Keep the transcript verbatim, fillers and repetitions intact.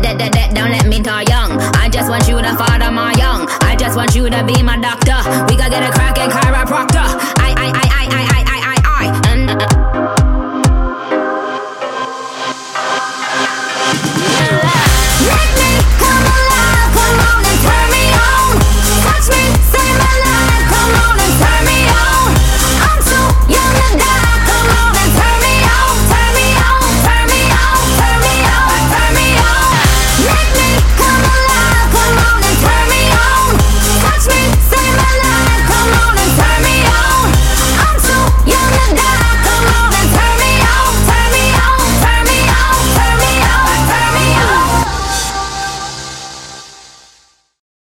dead, dead, dead, don't let me die young. I just want you to father my young. I just want you to be my doctor. We gotta get a crack and chiropractor. I, I, I, I, I, I, I, I, I. And, uh,